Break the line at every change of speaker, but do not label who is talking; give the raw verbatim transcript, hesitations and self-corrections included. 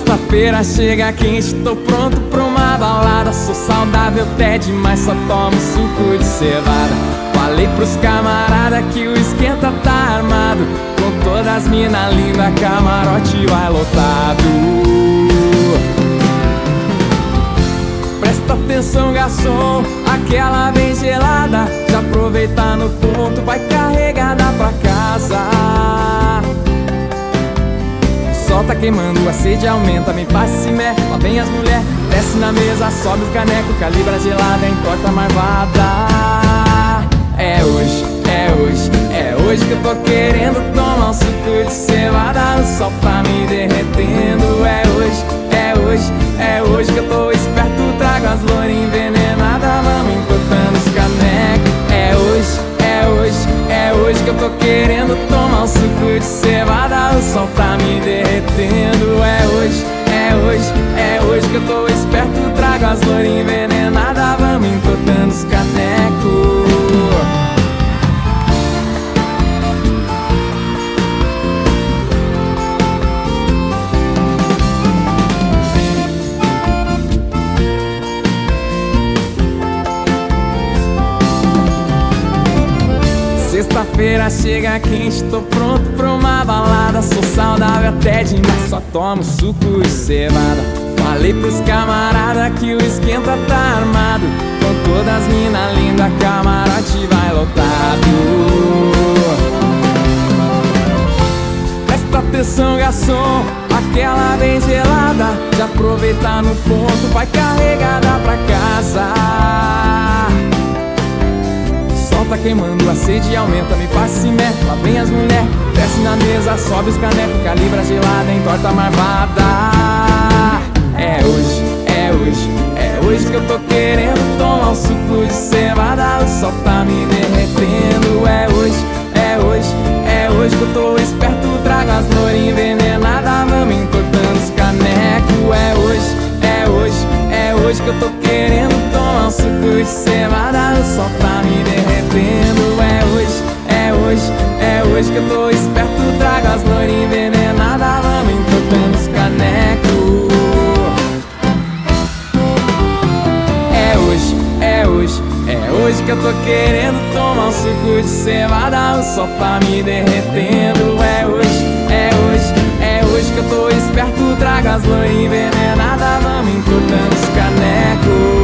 Sexta-feira chega quente, tô pronto pra uma balada. Sou saudável até demais, só tomo suco de cevada. Falei pros camarada que o esquenta tá armado, com todas as mina linda, camarote vai lotado. Presta atenção, garçom, aquela bem gelada. Já aproveita no ponto, vai carregada pra casa. O sol tá queimando, a sede aumenta, me passa esse mé. Lá vem as mulher, desce na mesa, sobe o caneco, calibra gelada, entorta a marvada. É hoje, é hoje, é hoje que eu tô querendo tomar um suco de cevada. O sol tá me derretendo. É hoje, é hoje, é hoje que eu tô esperto, trago as loiras envenenadas, vamos entortando os canecos. É hoje, é hoje, é hoje que eu tô querendo tomar um suco de cevada. O sol tá me derretendo. É hoje, é hoje, é hoje que eu tô esperto, trago as loiras envenenadas, vamos entortando os canecos. Sexta-feira chega quente, tô pronto pra uma balada. Sou saudável até demais, só tomo suco de cevada. Falei pros camarada que o esquenta tá armado, com todas as mina linda, camarote vai lotado. Presta atenção, garçom, aquela bem gelada. Já aproveita no ponto, vai carregada pra casa. Tá queimando, a sede aumenta, me passa esse mé. Lá vem as mulher, desce na mesa, sobe os canecos, calibra gelada, entorta a marvada. É hoje, é hoje, é hoje que eu tô querendo tomar um suco de cevada. O sol tá me derretendo. É hoje, é hoje, é hoje que eu tô esperto, trago as loiras envenenadas, vamos entortando os canecos. É hoje, é hoje, é hoje que eu tô querendo tomar um suco de cevada. O sol tá me derretendo. É hoje, é hoje, é hoje que eu tô esperto, trago as loiras envenenadas, vamos entortando os canecos. É hoje, é hoje, é hoje que eu tô querendo tomar um suco de cevada. O sol tá me derretendo. É hoje, é hoje, é hoje que eu tô esperto, trago as loiras envenenadas, vamos entortando os canecos.